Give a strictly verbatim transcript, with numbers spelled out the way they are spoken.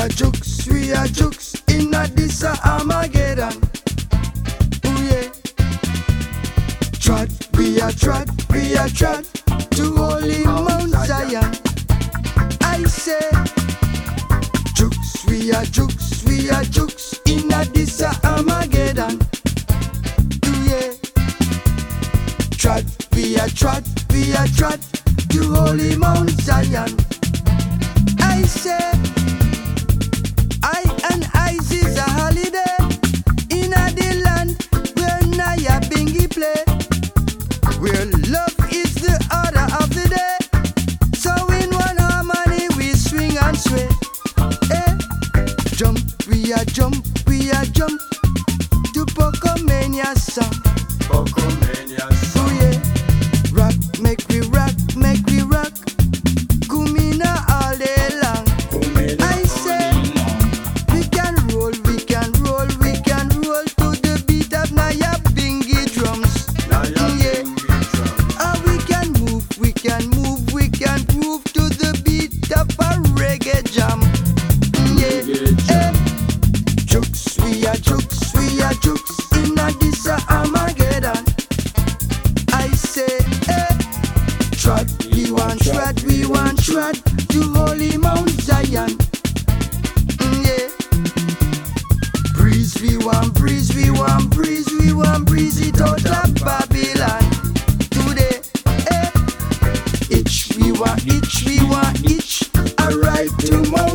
a jukes, we a jukes in a this a Armageddon. Ooh yeah. Trot, we a trot, we a trot to holy Mount Zion. I say, jukes, we a jukes, we a jukes in a this a Armageddon. Ooh yeah. Trot, we a trot, we a trot to holy Mount Zion. I say, I and Ice is a holiday in a the land where Naya Bingy play, where love is the order of the day. So in one harmony we swing and sway. Eh? Jump, we a jump, we a jump to Pocomania song. Pocomania song. Oh yeah. Rock, make we rock, make we rock. Kumina all day long. Kumina I say, we can roll, we can roll, we can roll to the beat of Naya Bingy drums. Naya Yeah. Bingy drum. Ah, we can move, we can move, we can move to the beat of a reggae jam. Yeah. Reggae jam. Eh. Jukes, we are jukes, we are jukes in a this a Armageddon. I say, eh. Trot, we want trot, we want trot to holy Mount Zion. Mm, yeah. Breeze, we want breeze, we want breeze, we want breeze it out of Babylon. Today, eh. Itch, we want itch, we want itch. A ride to Mount